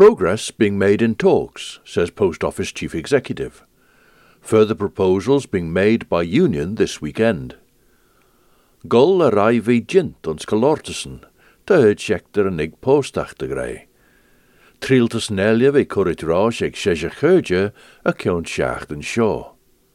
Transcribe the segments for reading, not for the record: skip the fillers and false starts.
progress being made in talks, says Post Office Chief Executive. Further proposals being made by Union this weekend. Gull a rai fi jint ons calortussen, da hyd siector yn ig postach de grei. Triltus nelia fi currit rosh ag sesha chyrja a cion siacht yn sio.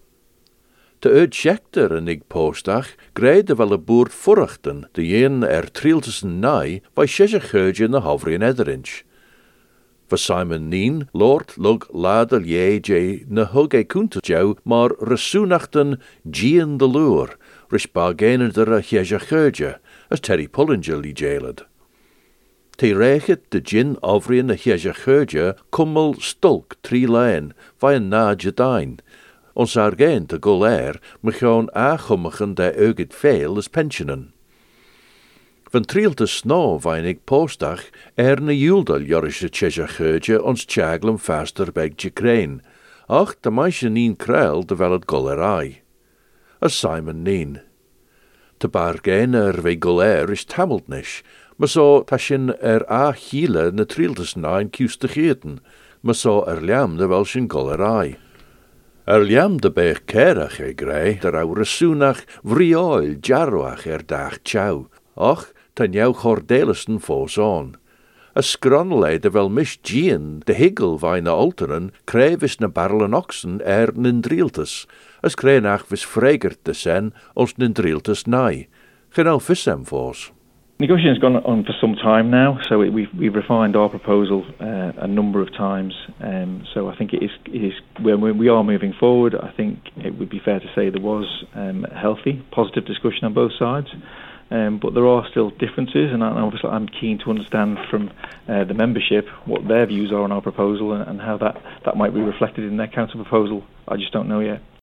De uitsjekter en ik postach greide wel een boer furchten de een triltussen nai by sesha chyrja in de hovri in ederinch. For Simon Neen, Lord lug ladel je na hug e kunta jou, maar resoenachten gien de loer, rish bargainer der a sesha chyrja, as Terry Pullinger li jailed. Te rechet de gin ovri in a sesha chyrja kummel stulk 3 lijn, vai een na jadain. Ons argeen te golair, me gewoon aankommigen de euget veel as pensionen. Van trielte snow weinig postach na juldal jorische tjesja geurtje ons tjaglem faster beg Ukraine. Ach, de meisje nien kruil de wel het golerij. As Simon nien. Te bargainer we golair is tameltnish, maar zo tashin a hiele na trieltes nine kuste geeten, maar zo liam de welschen golerij. Liam de beeg kerach grei, der au resoenach vrioil jarroach dag tjau. Och, ten jou gordelisten voos on. A scronlei de wel mis gien, de higgel vijna alteren, krevis na barrelen oxen nin drieltes, as krenach vis fregert de sen, ons nin drieltes nai. Genau vissem voos. Negotiations gone on for some time now, so we've refined our proposal a number of times. So I think it is we are moving forward. I think it would be fair to say there was healthy, positive discussion on both sides, but there are still differences, and obviously I'm keen to understand from the membership what their views are on our proposal and how that might be reflected in their council proposal. I just don't know yet.